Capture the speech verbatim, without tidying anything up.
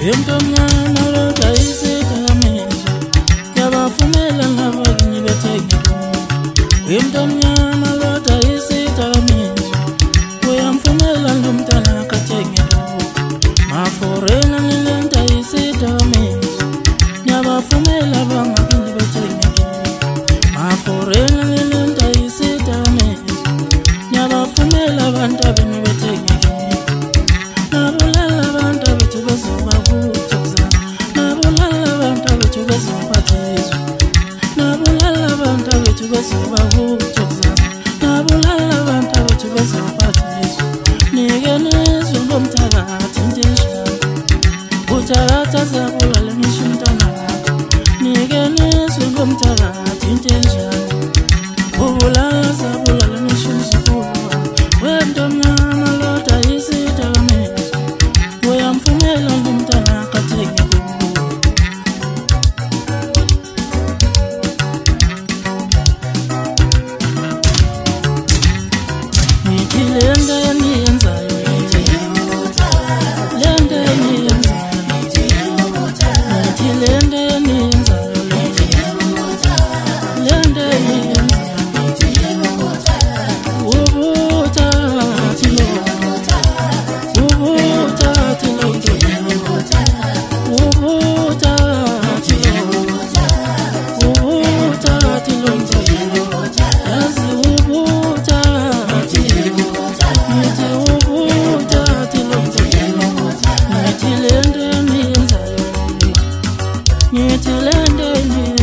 Emntwana lo dayisithamizwa yabafumela ngabakini bethengeko. Emntwana lo dayisithamizwa uyamfumela lomntana kathengeko. Maforena nilenta isithamizwa yabafumela bangakini bethengeko. Maforena nilenta isithamizwa yabafumela bantabeni bethengeko. Utarata zabula lemishintana nigene sungo mtarati intention ubulala zabula lemishinzukulu wendo mnyama lota isithamizwa uyamfumela ngumntana kathengeko. Nithilende niyenzayo Nithilende